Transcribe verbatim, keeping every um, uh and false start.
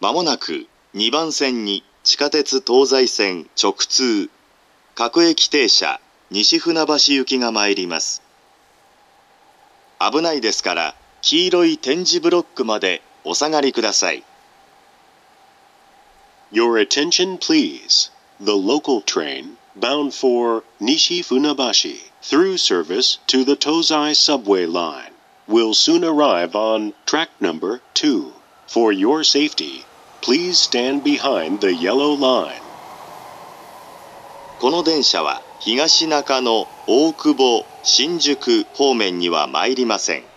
まもなくにばん線に地下鉄東西線直通、各駅停車西船橋行きが参ります。危ないですから黄色い点字ブロックまでお下がりください。 Your attention please. The local train bound for Nishi Funabashi through service to the Tozai subway line will soon arrive on track number two. For your safety, please stand behind the yellow line. この電車は東中野、大久保、新宿方面には参りません。